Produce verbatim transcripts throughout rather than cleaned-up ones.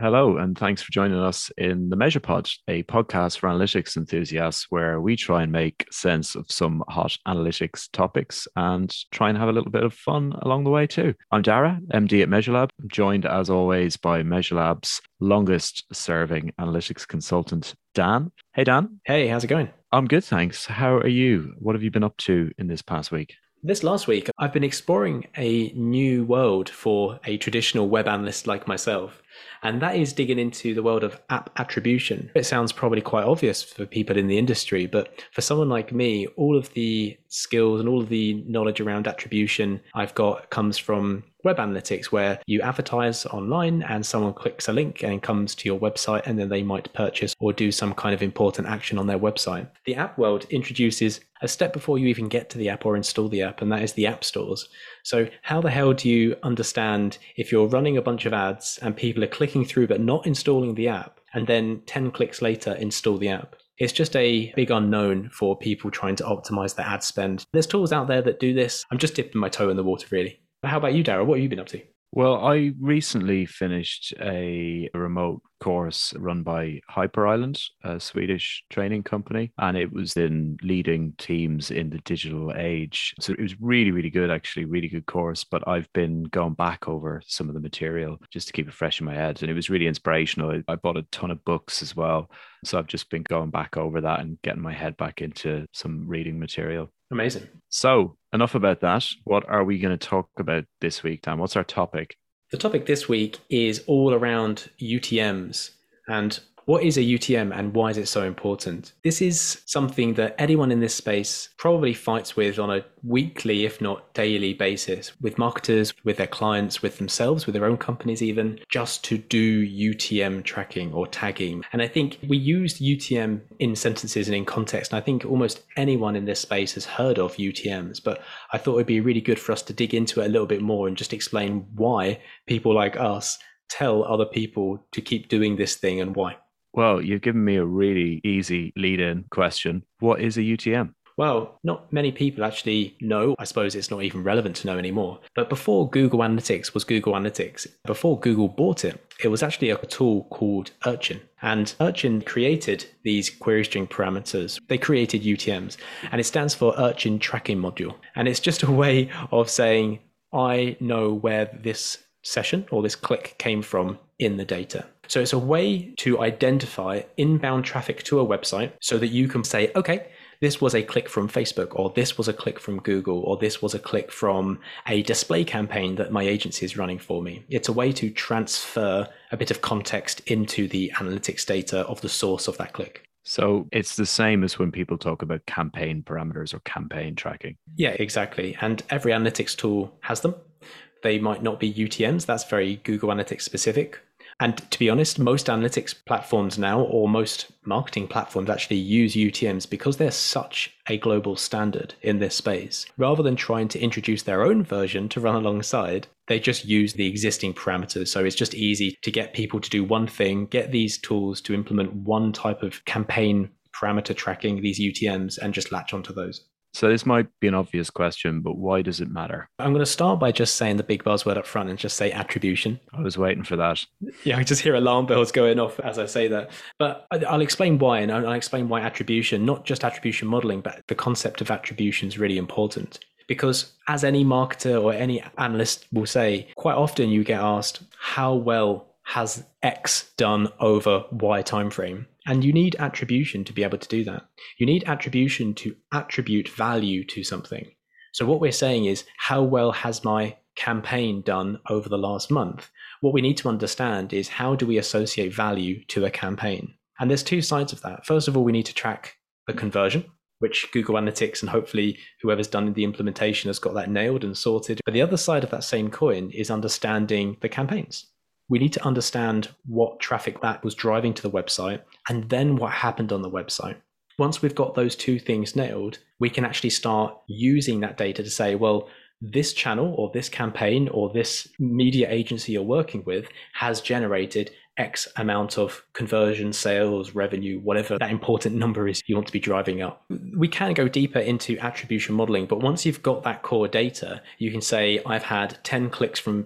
Hello, and thanks for joining us in the MeasurePod, a podcast for analytics enthusiasts where we try and make sense of some hot analytics topics and try and have a little bit of fun along the way too. I'm Dara, M D at MeasureLab. I'm joined as always by MeasureLab's longest serving analytics consultant, Dan. Hey, Dan. Hey, how's it going? I'm good, thanks. How are you? What have you been up to in this past week? This last week, I've been exploring a new world for a traditional web analyst like myself, and that is digging into the world of app attribution. It sounds probably quite obvious for people in the industry, but for someone like me, all of the skills and all of the knowledge around attribution I've got comes from web analytics, where you advertise online and someone clicks a link and comes to your website, and then they might purchase or do some kind of important action on their website. The app world introduces a step before you even get to the app or install the app, and that is the app stores. So how the hell do you understand if you're running a bunch of ads and people are clicking through but not installing the app, and then ten clicks later install the app? It's just a big unknown for people trying to optimize their ad spend. There's tools out there that do this. I'm just dipping my toe in the water, really. How about you, Dara? What have you been up to? Well, I recently finished a remote course run by Hyper Island, a Swedish training company, and it was in leading teams in the digital age. So it was really, really good, actually, really good course. But I've been going back over some of the material just to keep it fresh in my head. And it was really inspirational. I bought a ton of books as well. So I've just been going back over that and getting my head back into some reading material. Amazing. So enough about that. What are we going to talk about this week, Dan? What's our topic? The topic this week is all around U T Ms and what is a U T M and why is it so important? This is something that anyone in this space probably fights with on a weekly, if not daily basis, with marketers, with their clients, with themselves, with their own companies even, just to do U T M tracking or tagging. And I think we use U T M in sentences and in context, and I think almost anyone in this space has heard of U T Ms, but I thought it'd be really good for us to dig into it a little bit more and just explain why people like us tell other people to keep doing this thing and why. Well, you've given me a really easy lead-in question. What is a U T M? Well, not many people actually know. I suppose it's not even relevant to know anymore. But before Google Analytics was Google Analytics, before Google bought it, it was actually a tool called Urchin. And Urchin created these query string parameters. They created U T Ms, and it stands for Urchin Tracking Module. And it's just a way of saying, I know where this session or this click came from in the data. So it's a way to identify inbound traffic to a website so that you can say, okay, this was a click from Facebook, or this was a click from Google, or this was a click from a display campaign that my agency is running for me. It's a way to transfer a bit of context into the analytics data of the source of that click. So it's the same as when people talk about campaign parameters or campaign tracking. Yeah, exactly. And every analytics tool has them. They might not be U T Ms. That's very Google Analytics specific. And to be honest, most analytics platforms now, or most marketing platforms actually use U T Ms because they're such a global standard in this space. Rather than trying to introduce their own version to run alongside, they just use the existing parameters. So it's just easy to get people to do one thing, get these tools to implement one type of campaign parameter tracking, these U T Ms, and just latch onto those. So this might be an obvious question, but why does it matter? I'm going to start by just saying the big buzzword up front and just say attribution. I was waiting for that. Yeah, I just hear alarm bells going off as I say that. But I'll explain why, and I'll explain why attribution, not just attribution modeling, but the concept of attribution is really important. Because as any marketer or any analyst will say, quite often you get asked, how well has X done over Y timeframe? And you need attribution to be able to do that. You need attribution to attribute value to something. So what we're saying is, how well has my campaign done over the last month? What we need to understand is, how do we associate value to a campaign? And there's two sides of that. First of all, we need to track the conversion, which Google Analytics and hopefully whoever's done the implementation has got that nailed and sorted. But the other side of that same coin is understanding the campaigns. We need to understand what traffic that was driving to the website and then what happened on the website. Once we've got those two things nailed, we can actually start using that data to say, well, this channel or this campaign or this media agency you're working with has generated X amount of conversion, sales, revenue, whatever that important number is you want to be driving up. We can go deeper into attribution modeling, but once you've got that core data, you can say, I've had ten clicks from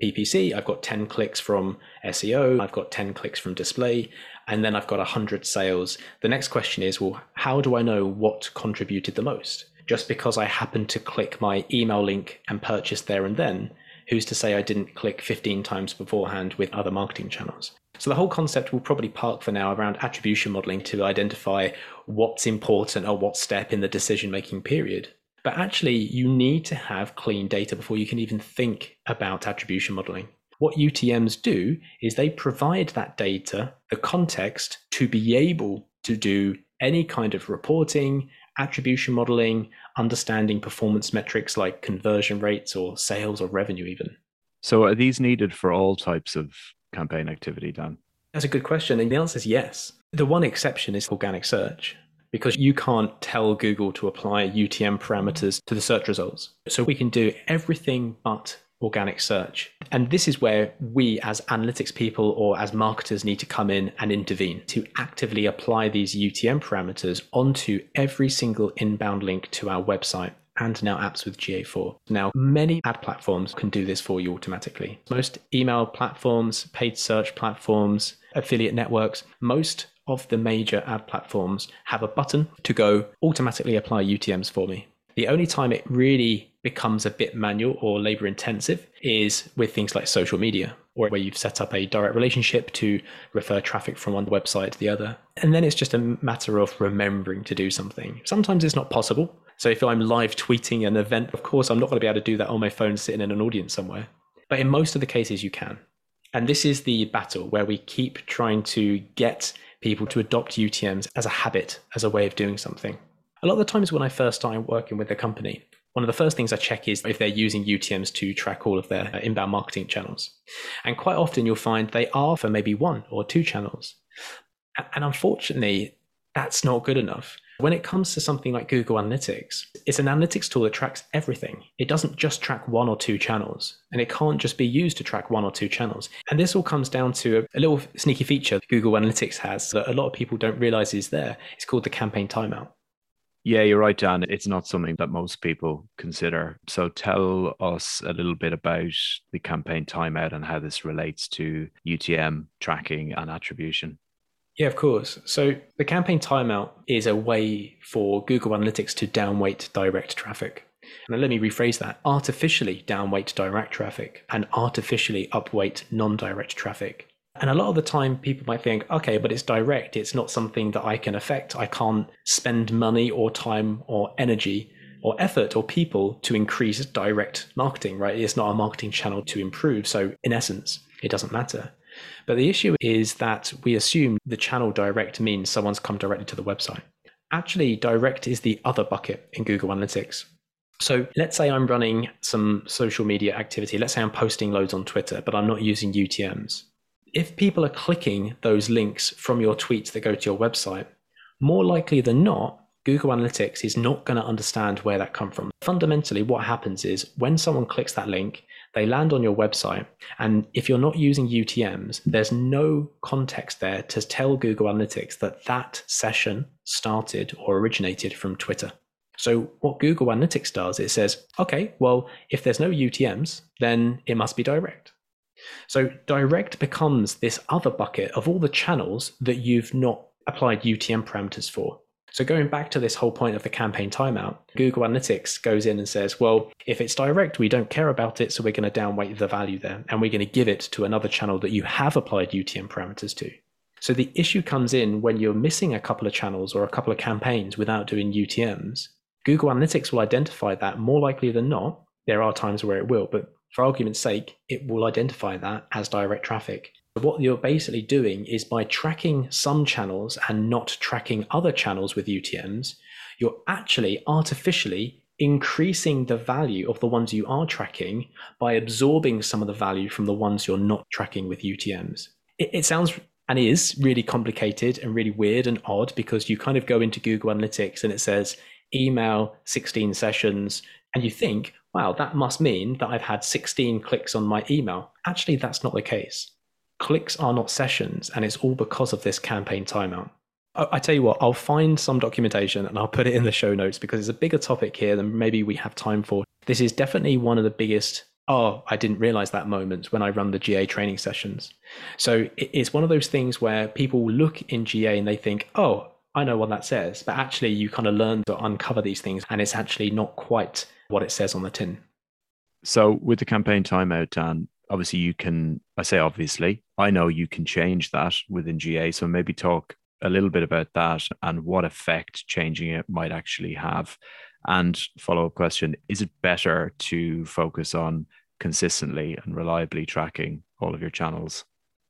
P P C, I've got ten clicks from S E O, I've got ten clicks from display, and then I've got one hundred sales. The next question is, well, how do I know what contributed the most? Just because I happened to click my email link and purchase there and then, who's to say I didn't click fifteen times beforehand with other marketing channels? So the whole concept will probably park for now around attribution modeling to identify what's important or what step in the decision-making period. But actually, you need to have clean data before you can even think about attribution modeling. What U T Ms do is they provide that data, the context, to be able to do any kind of reporting, attribution modeling, understanding performance metrics like conversion rates or sales or revenue even. So are these needed for all types of campaign activity, Dan? That's a good question. And the answer is yes. The one exception is organic search, because you can't tell Google to apply U T M parameters to the search results. So we can do everything but organic search. And this is where we as analytics people or as marketers need to come in and intervene to actively apply these U T M parameters onto every single inbound link to our website and now apps with G A four. Now, many ad platforms can do this for you automatically. Most email platforms, paid search platforms, affiliate networks, most of the major ad platforms have a button to go automatically apply U T Ms for me. The only time it really becomes a bit manual or labor intensive is with things like social media, or where you've set up a direct relationship to refer traffic from one website to the other. And then it's just a matter of remembering to do something. Sometimes it's not possible. So if I'm live tweeting an event, of course, I'm not going to be able to do that on my phone sitting in an audience somewhere. But in most of the cases, you can. And this is the battle where we keep trying to get people to adopt U T Ms as a habit, as a way of doing something. A lot of the times when I first started working with a company, one of the first things I check is if they're using U T Ms to track all of their inbound marketing channels. And quite often you'll find they are for maybe one or two channels. And unfortunately, that's not good enough. When it comes to something like Google Analytics, it's an analytics tool that tracks everything. It doesn't just track one or two channels, and it can't just be used to track one or two channels. And this all comes down to a, a little sneaky feature Google Analytics has that a lot of people don't realize is there. It's called the campaign timeout. Yeah, you're right, Dan. It's not something that most people consider. So tell us a little bit about the campaign timeout and how this relates to U T M tracking and attribution. Yeah, of course. So the campaign timeout is a way for Google Analytics to downweight direct traffic. And let me rephrase that. Artificially downweight direct traffic and artificially upweight non-direct traffic. And a lot of the time people might think, okay, but it's direct. It's not something that I can affect. I can't spend money or time or energy or effort or people to increase direct marketing, right? It's not a marketing channel to improve. So in essence, it doesn't matter. But the issue is that we assume the channel direct means someone's come directly to the website. Actually, direct is the other bucket in Google Analytics. So let's say I'm running some social media activity. Let's say I'm posting loads on Twitter, but I'm not using U T Ms. If people are clicking those links from your tweets that go to your website, more likely than not, Google Analytics is not going to understand where that come from. Fundamentally, what happens is when someone clicks that link, they land on your website. And if you're not using U T Ms, there's no context there to tell Google Analytics that that session started or originated from Twitter. So what Google Analytics does, it says, okay, well, if there's no U T Ms, then it must be direct. So direct becomes this other bucket of all the channels that you've not applied U T M parameters for. So going back to this whole point of the campaign timeout, Google Analytics goes in and says, well, if it's direct, we don't care about it, so we're going to downweight the value there, and we're going to give it to another channel that you have applied U T M parameters to. So the issue comes in when you're missing a couple of channels or a couple of campaigns without doing U T Ms. Google Analytics will identify that more likely than not. There are times where it will, but for argument's sake, it will identify that as direct traffic. What you're basically doing is by tracking some channels and not tracking other channels with U T Ms, you're actually artificially increasing the value of the ones you are tracking by absorbing some of the value from the ones you're not tracking with U T Ms. It, it sounds and is really complicated and really weird and odd because you kind of go into Google Analytics and it says email sixteen sessions and you think, wow, that must mean that I've had sixteen clicks on my email. Actually, that's not the case. Clicks are not sessions, and it's all because of this campaign timeout. I, I tell you what, I'll find some documentation and I'll put it in the show notes because it's a bigger topic here than maybe we have time for. This is definitely one of the biggest oh, I didn't realize that moment when I run the G A training sessions. So it's one of those things where people look in G A and they think, oh, I know what that says. But actually, you kind of learn to uncover these things, and it's actually not quite what it says on the tin. So with the campaign timeout, Dan, obviously you can, I say obviously, I know you can change that within G A. So maybe talk a little bit about that and what effect changing it might actually have. And follow-up question, is it better to focus on consistently and reliably tracking all of your channels?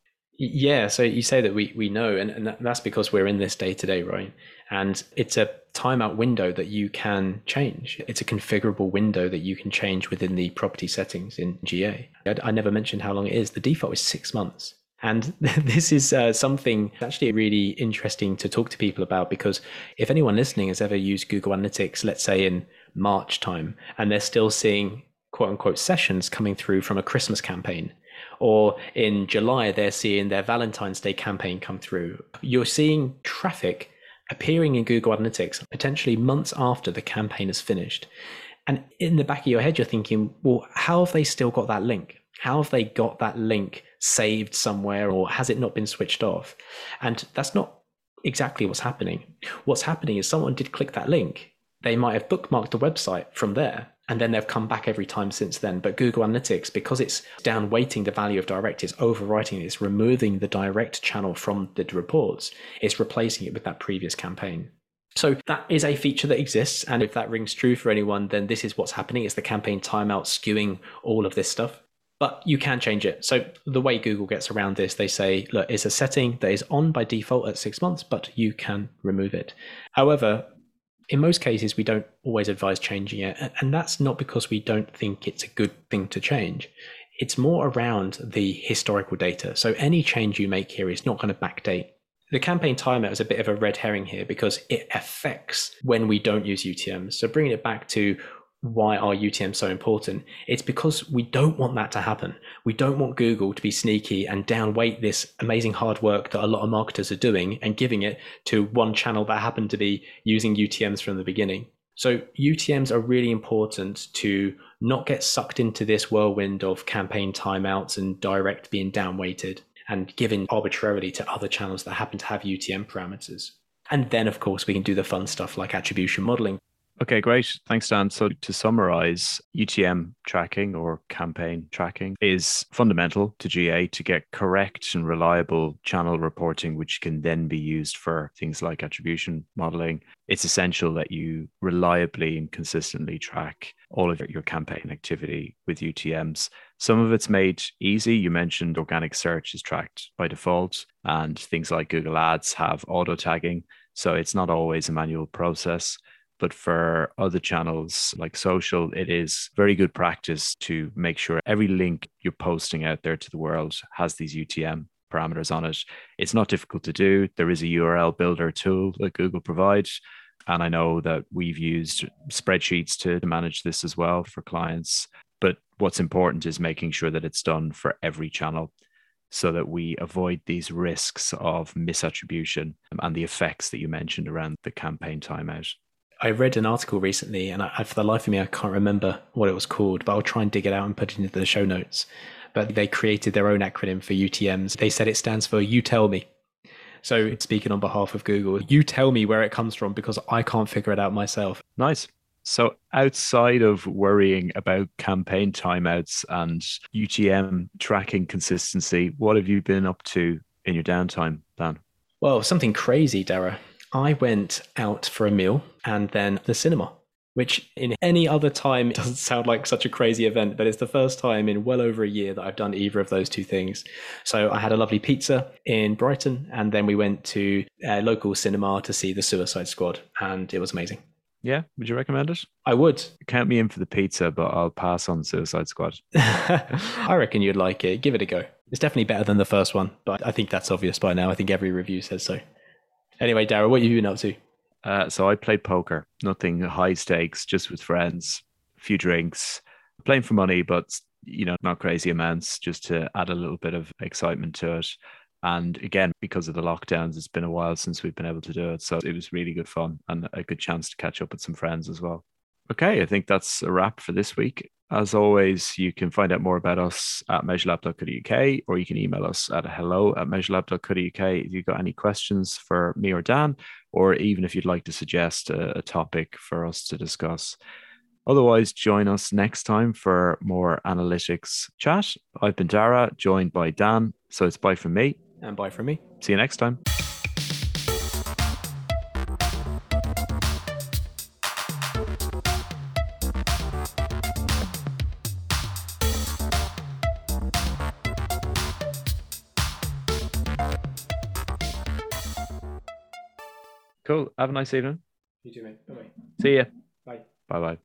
Yeah, so you say that we we know, and, and that's because we're in this day to day, right? And it's a timeout window that you can change. It's a configurable window that you can change within the property settings in G A. I, I never mentioned how long it is. The default is six months. And this is uh, something actually really interesting to talk to people about, because if anyone listening has ever used Google Analytics, let's say in March time, and they're still seeing quote unquote sessions coming through from a Christmas campaign, or in July, they're seeing their Valentine's Day campaign come through, you're seeing traffic appearing in Google Analytics potentially months after the campaign is finished. And in the back of your head, you're thinking, well, how have they still got that link? How have they got that link saved somewhere, or has it not been switched off? And that's not exactly what's happening. What's happening is someone did click that link. They might have bookmarked the website from there, and then they've come back every time since then. But Google Analytics, because it's down weighting the value of direct, it's overwriting it, it's removing the direct channel from the reports, it's replacing it with that previous campaign. So that is a feature that exists. And if that rings true for anyone, then this is what's happening. It's the campaign timeout skewing all of this stuff. But you can change it. So the way Google gets around this, they say, look, it's a setting that is on by default at six months, but you can remove it. However, in most cases, we don't always advise changing it. And that's not because we don't think it's a good thing to change. It's more around the historical data. So any change you make here is not going to backdate. The campaign timeout is a bit of a red herring here because it affects when we don't use U T Ms. So bringing it back to why are U T Ms so important? It's because we don't want that to happen. We don't want Google to be sneaky and downweight this amazing hard work that a lot of marketers are doing and giving it to one channel that happened to be using U T Ms from the beginning. So U T Ms are really important to not get sucked into this whirlwind of campaign timeouts and direct being downweighted and given arbitrarily to other channels that happen to have U T M parameters. And then, of course, we can do the fun stuff like attribution modeling. Okay, great. Thanks, Dan. So to summarize, U T M tracking or campaign tracking is fundamental to G A to get correct and reliable channel reporting, which can then be used for things like attribution modeling. It's essential that you reliably and consistently track all of your campaign activity with U T Ms. Some of it's made easy. You mentioned organic search is tracked by default, and things like Google Ads have auto tagging. So it's not always a manual process. But for other channels like social, it is very good practice to make sure every link you're posting out there to the world has these U T M parameters on it. It's not difficult to do. There is a U R L builder tool that Google provides. And I know that we've used spreadsheets to manage this as well for clients. But what's important is making sure that it's done for every channel so that we avoid these risks of misattribution and the effects that you mentioned around the campaign timeout. I read an article recently, and I, for the life of me, I can't remember what it was called, but I'll try and dig it out and put it into the show notes. But they created their own acronym for U T Ms. They said it stands for You Tell Me. So speaking on behalf of Google, you tell me where it comes from because I can't figure it out myself. Nice. So outside of worrying about campaign timeouts and U T M tracking consistency, what have you been up to in your downtime, Dan? Well, something crazy, Dara. I went out for a meal and then the cinema, which in any other time doesn't sound like such a crazy event, but it's the first time in well over a year that I've done either of those two things. So I had a lovely pizza in Brighton, and then we went to a local cinema to see The Suicide Squad, and it was amazing. Yeah, would you recommend it? I would. Count me in for the pizza, but I'll pass on Suicide Squad. I reckon you'd like it. Give it a go. It's definitely better than the first one, but I think that's obvious by now. I think every review says so. Anyway, Dara, what have you been up to? Uh, so I played poker, nothing high stakes, just with friends, a few drinks, playing for money, but you know, not crazy amounts, just to add a little bit of excitement to it. And again, because of the lockdowns, it's been a while since we've been able to do it. So it was really good fun and a good chance to catch up with some friends as well. Okay, I think that's a wrap for this week. As always, you can find out more about us at measurelab dot co dot U K, or you can email us at hello at measurelab dot co dot U K if you've got any questions for me or Dan, or even if you'd like to suggest a, a topic for us to discuss. Otherwise, join us next time for more analytics chat. I've been Dara, joined by Dan. So it's bye from me. And bye from me. See you next time. Cool. Have a nice evening. You too, mate. Bye-bye. See ya. Bye. Bye-bye.